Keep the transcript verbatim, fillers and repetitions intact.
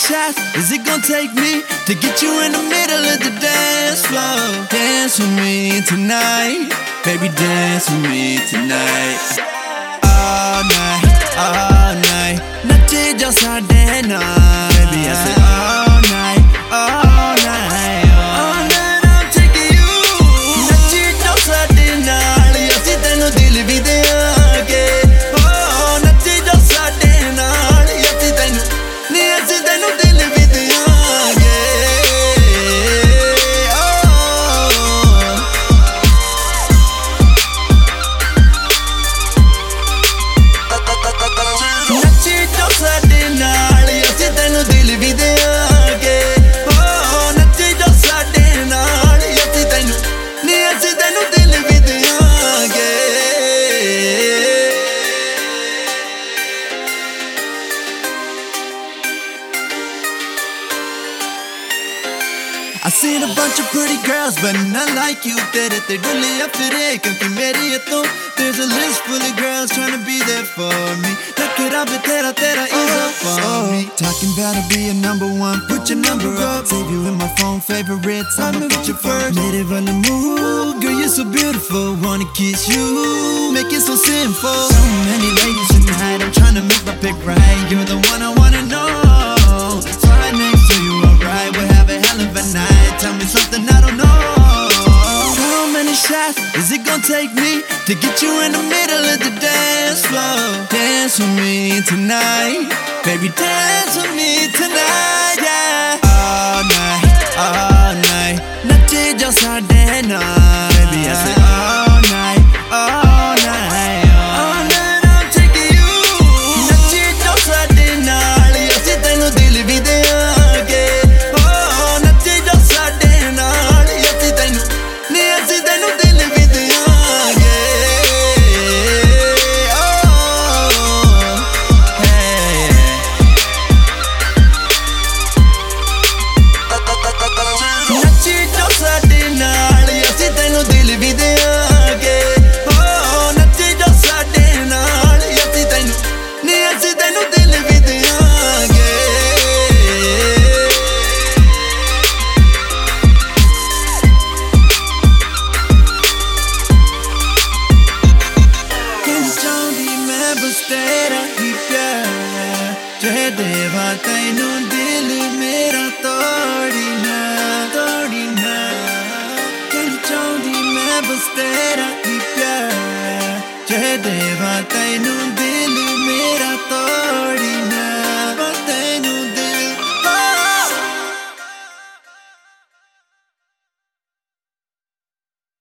shots is it gonna take me to get you in the middle of the dance floor? Dance with me tonight, baby, dance with me tonight. All night, all night, nache jo sade naal. Baby, I said all night, all night, all night I'm taking you. Nache jo sade naal, assi tenu dil vi deange. Oh, nache jo sade naal, assi tenu, ni assi tenu dil vi deange. Nache jo sade naal, assi tenu dil vi deange. Oh, nache jo sade naal, assi tenu, ni assi tenu dil vi deange. I seen a bunch of pretty girls, but none like you. Tere te dule ya fire, kyunki meri hai tu. There's a list full of girls trying to be there for me. Look it up, tera tera is up for me. Talking about to be a number one, put your number up. Save you in my phone favorites, I'ma put you first. Mere wala mood, girl you're so beautiful. Wanna kiss you, make it so simple. So many ladies tonight, I'm trying to make my pick right. You're the one I wanna know, so right next to you, alright. We'll have a hell of a night. Tell me something I don't know. How many shots is it gonna take me to get you in the middle of the dance floor? Dance with me tonight, baby, dance with me tonight, yeah. All night, all night, nache jo sade naal. Baby, I said all night, all night, all night I'm taking you. Nache jo sade naal, assi tenu dil vi deange. Oh, nache jo sade naal, assi tenu, ni assi tenu dil vi deange. Oh, hey. Nache jo sade naal, assi tenu dil vi deange. Oh, nache jo sade naal, assi tenu, ni assi tenu dil vi deange. ਕਹਿੰਦੀ ਚਾਹੁੰਦੀ ਮੈਂ ਬਸ ਤੇਰਾ ਹੀ ਪਿਆਰ, ਜੇ ਦੇਵਾਂ ਤੈਨੂੰ ਦਿਲ ਮੇਰਾ ਤੋੜੀ ਨਾ, ਤੋੜੀ ਨਾ। ਕਹਿੰਦੀ ਚਾਹੁੰਦੀ ਮੈਂ ਬਸ ਤੇਰਾ ਹੀ ਪਿਆਰ, ਜੇ ਦੇਵਾਂ ਤੈਨੂੰ ਦਿਲ ਮੇਰਾ